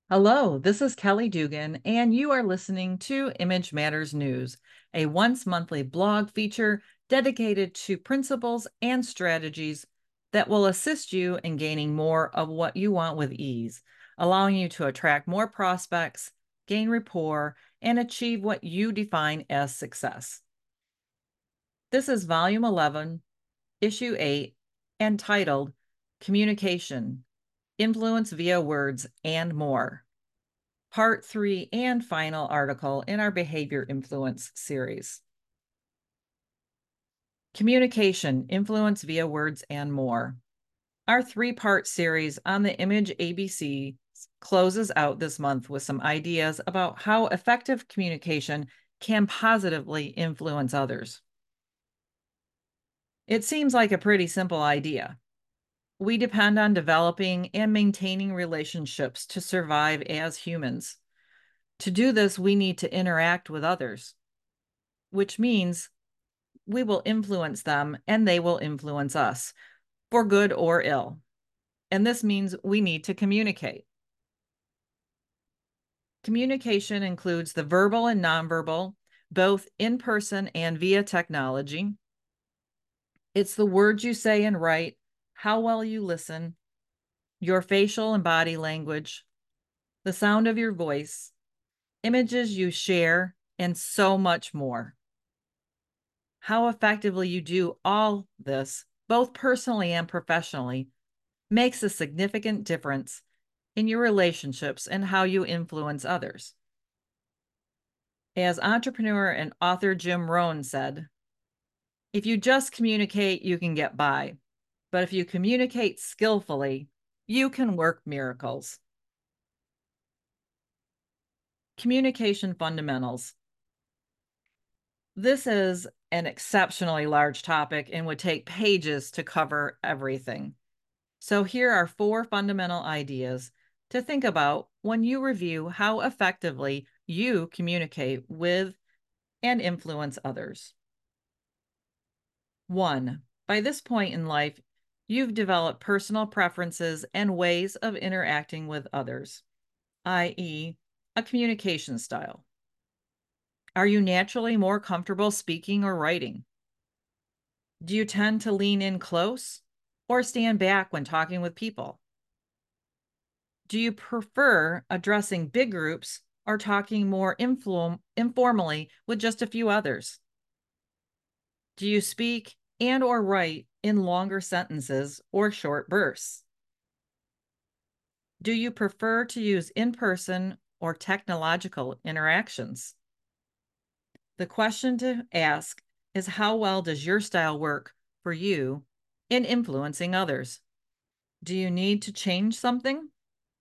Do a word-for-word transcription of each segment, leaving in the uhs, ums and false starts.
Hello, this is Kelly Dugan, and you are listening to Image Matters News, a once monthly blog feature dedicated to principles and strategies that will assist you in gaining more of what you want with ease, allowing you to attract more prospects, gain rapport, and achieve what you define as success. This is Volume eleven, Issue eight, and titled Communication, Influence via Words, and More. Part three and final article in our Behavior Influence series. Communication, Influence via Words, and More. Our three-part series on the Image A B C closes out this month with some ideas about how effective communication can positively influence others. It seems like a pretty simple idea. We depend on developing and maintaining relationships to survive as humans. To do this, we need to interact with others, which means we will influence them and they will influence us, for good or ill. And this means we need to communicate. Communication includes the verbal and nonverbal, both in person and via technology. It's the words you say and write, how well you listen, your facial and body language, the sound of your voice, images you share, and so much more. How effectively you do all this, both personally and professionally, makes a significant difference in your relationships and how you influence others. As entrepreneur and author Jim Rohn said, if you just communicate, you can get by. But if you communicate skillfully, you can work miracles. Communication fundamentals. This is an exceptionally large topic and would take pages to cover everything. So here are four fundamental ideas to think about when you review how effectively you communicate with and influence others. One, by this point in life, you've developed personal preferences and ways of interacting with others, that is, a communication style. Are you naturally more comfortable speaking or writing? Do you tend to lean in close or stand back when talking with people? Do you prefer addressing big groups or talking more influ- informally with just a few others? Do you speak and or write in longer sentences or short bursts? Do you prefer to use in-person or technological interactions? The question to ask is, how well does your style work for you in influencing others? Do you need to change something?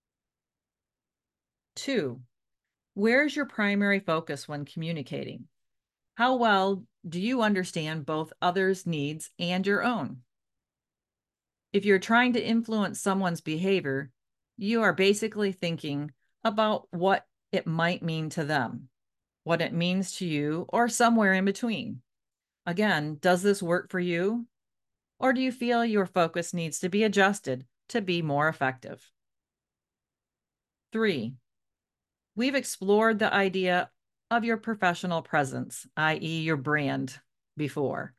Two, where's your primary focus when communicating? How well do you understand both others' needs and your own? If you're trying to influence someone's behavior, you are basically thinking about what it might mean to them, what it means to you, or somewhere in between. Again, does this work for you? Or do you feel your focus needs to be adjusted to be more effective? Three, we've explored the idea of your professional presence, that is your brand, before.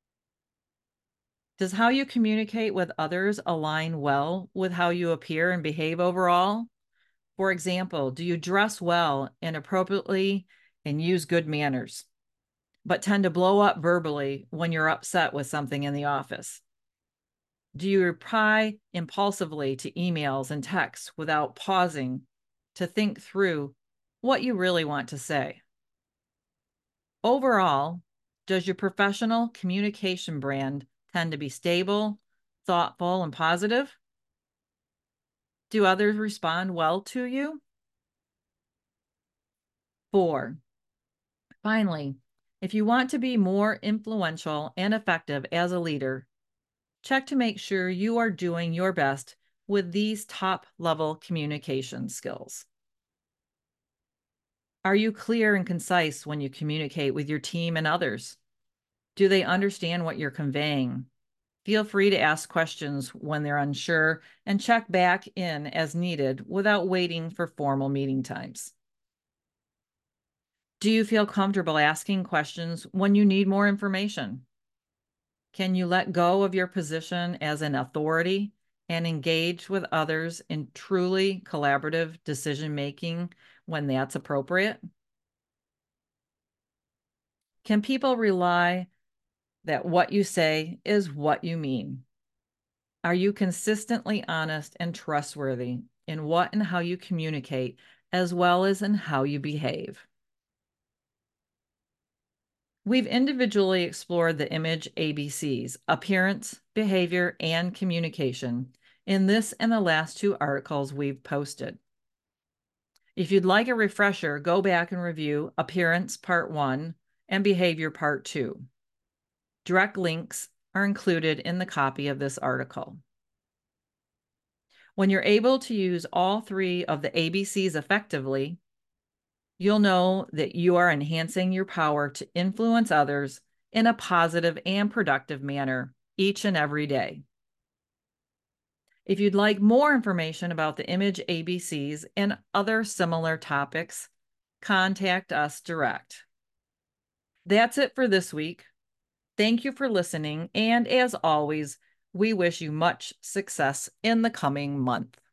Does how you communicate with others align well with how you appear and behave overall? For example, do you dress well and appropriately and use good manners, but tend to blow up verbally when you're upset with something in the office? Do you reply impulsively to emails and texts without pausing to think through what you really want to say? Overall, does your professional communication brand tend to be stable, thoughtful, and positive? Do others respond well to you? Four, finally, if you want to be more influential and effective as a leader, check to make sure you are doing your best with these top-level communication skills. Are you clear and concise when you communicate with your team and others? Do they understand what you're conveying? Feel free to ask questions when they're unsure and check back in as needed without waiting for formal meeting times. Do you feel comfortable asking questions when you need more information? Can you let go of your position as an authority and engage with others in truly collaborative decision-making when that's appropriate? Can people rely that what you say is what you mean? Are you consistently honest and trustworthy in what and how you communicate, as well as in how you behave? We've individually explored the image A B Cs, appearance, behavior, and communication, in this and the last two articles we've posted. If you'd like a refresher, go back and review Appearance Part one and Behavior Part two. Direct links are included in the copy of this article. When you're able to use all three of the A B Cs effectively, you'll know that you are enhancing your power to influence others in a positive and productive manner each and every day. If you'd like more information about the image A B Cs and other similar topics, contact us direct. That's it for this week. Thank you for listening, and as always, we wish you much success in the coming month.